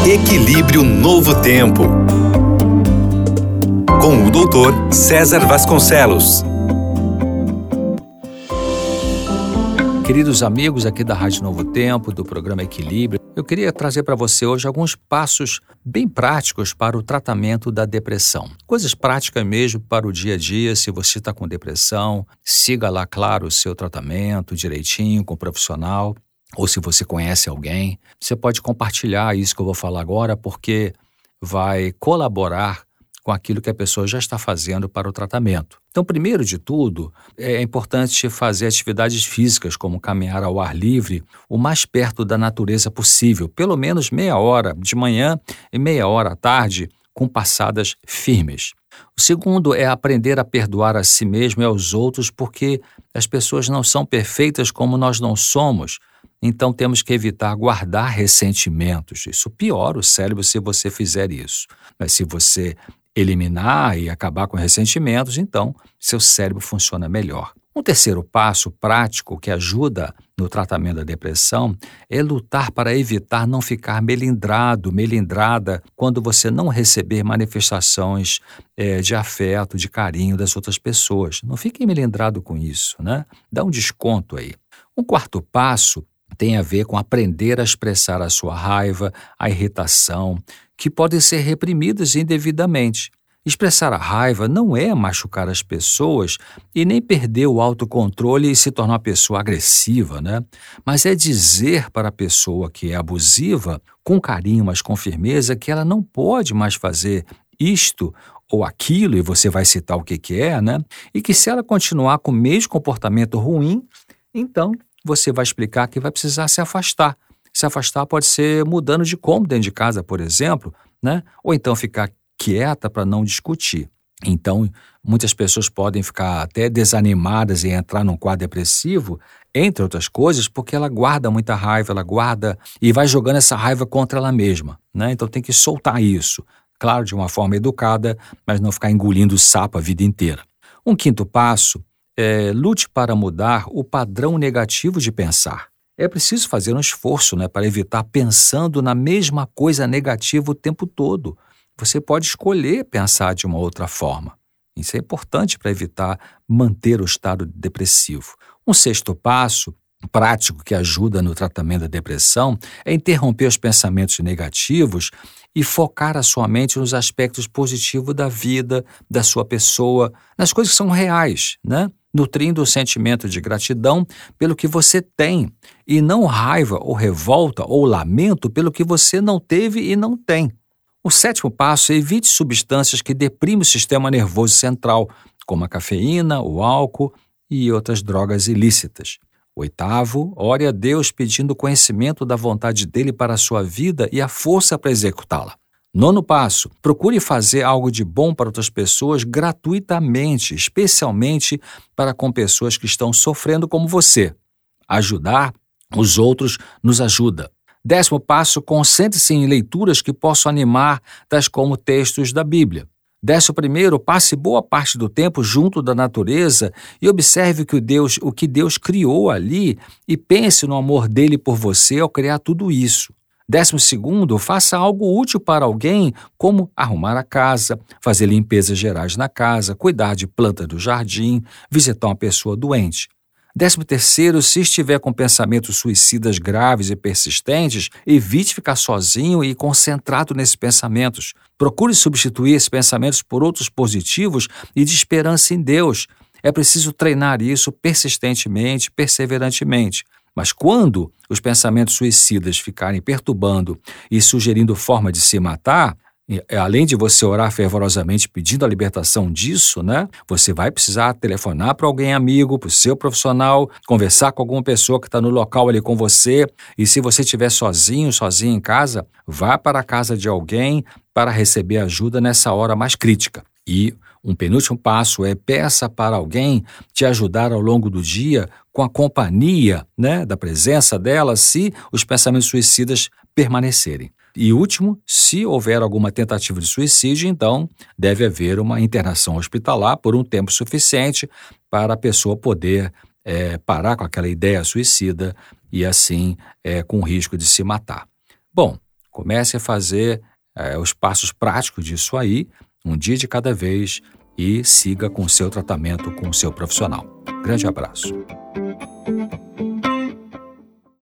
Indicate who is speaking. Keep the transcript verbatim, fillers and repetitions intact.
Speaker 1: Equilíbrio Novo Tempo, com o doutor César Vasconcelos.
Speaker 2: Queridos amigos aqui da Rádio Novo Tempo, do programa Equilíbrio, eu queria trazer para você hoje alguns passos bem práticos para o tratamento da depressão. Coisas práticas mesmo para o dia a dia. Se você está com depressão, siga lá, claro, o seu tratamento direitinho com o profissional. Ou se você conhece alguém, você pode compartilhar isso que eu vou falar agora, porque vai colaborar com aquilo que a pessoa já está fazendo para o tratamento. Então, primeiro de tudo, é importante fazer atividades físicas, como caminhar ao ar livre, o mais perto da natureza possível, pelo menos meia hora de manhã e meia hora à tarde, com passadas firmes. O segundo é aprender a perdoar a si mesmo e aos outros, porque as pessoas não são perfeitas como nós não somos. Então, temos que evitar guardar ressentimentos. Isso piora o cérebro se você fizer isso. Mas se você eliminar e acabar com ressentimentos, então seu cérebro funciona melhor. Um terceiro passo prático que ajuda no tratamento da depressão é lutar para evitar não ficar melindrado, melindrada, quando você não receber manifestações é, de afeto, de carinho das outras pessoas. Não fique melindrado com isso, né? Dá um desconto aí. Um quarto passo tem a ver com aprender a expressar a sua raiva, a irritação, que podem ser reprimidas indevidamente. Expressar a raiva não é machucar as pessoas e nem perder o autocontrole e se tornar uma pessoa agressiva, né? Mas é dizer para a pessoa que é abusiva, com carinho, mas com firmeza, que ela não pode mais fazer isto ou aquilo, e você vai citar o que que é, né? E que se ela continuar com o mesmo comportamento ruim, então você vai explicar que vai precisar se afastar. Se afastar pode ser mudando de cômodo dentro de casa, por exemplo, né? Ou então ficar quieta para não discutir. Então, muitas pessoas podem ficar até desanimadas e entrar num quadro depressivo, entre outras coisas, porque ela guarda muita raiva, ela guarda e vai jogando essa raiva contra ela mesma, né? Então tem que soltar isso. Claro, de uma forma educada, mas não ficar engolindo sapo a vida inteira. Um quinto passo é lute para mudar o padrão negativo de pensar. É preciso fazer um esforço, né, para evitar pensando na mesma coisa negativa o tempo todo. Você pode escolher pensar de uma outra forma. Isso é importante para evitar manter o estado depressivo. Um sexto passo prático que ajuda no tratamento da depressão é interromper os pensamentos negativos e focar a sua mente nos aspectos positivos da vida, da sua pessoa, nas coisas que são reais, né? Nutrindo o sentimento de gratidão pelo que você tem e não raiva ou revolta ou lamento pelo que você não teve e não tem. O sétimo passo é evite substâncias que deprimem o sistema nervoso central, como a cafeína, o álcool e outras drogas ilícitas. Oitavo, ore a Deus pedindo conhecimento da vontade dele para a sua vida e a força para executá-la. Nono passo, procure fazer algo de bom para outras pessoas gratuitamente, especialmente para com pessoas que estão sofrendo como você. Ajudar os outros nos ajuda. Décimo passo, concentre-se em leituras que possam animar, tais como textos da Bíblia. Décimo primeiro, passe boa parte do tempo junto da natureza e observe que o, Deus, o que Deus criou ali e pense no amor dele por você ao criar tudo isso. Décimo segundo, faça algo útil para alguém, como arrumar a casa, fazer limpezas gerais na casa, cuidar de plantas do jardim, visitar uma pessoa doente. Décimo terceiro, se estiver com pensamentos suicidas graves e persistentes, evite ficar sozinho e concentrado nesses pensamentos. Procure substituir esses pensamentos por outros positivos e de esperança em Deus. É preciso treinar isso persistentemente, perseverantemente. Mas quando os pensamentos suicidas ficarem perturbando e sugerindo forma de se matar, além de você orar fervorosamente pedindo a libertação disso, né? Você vai precisar telefonar para alguém amigo, para o seu profissional, conversar com alguma pessoa que está no local ali com você. E se você estiver sozinho, sozinho em casa, vá para a casa de alguém para receber ajuda nessa hora mais crítica. E um penúltimo passo é peça para alguém te ajudar ao longo do dia com a companhia, né, da presença dela, se os pensamentos suicidas permanecerem. E último, se houver alguma tentativa de suicídio, então deve haver uma internação hospitalar por um tempo suficiente para a pessoa poder é, parar com aquela ideia suicida e assim é, com o risco de se matar. Bom, Comece a fazer é, os passos práticos disso aí, um dia de cada vez, e siga com o seu tratamento com o seu profissional. Grande abraço.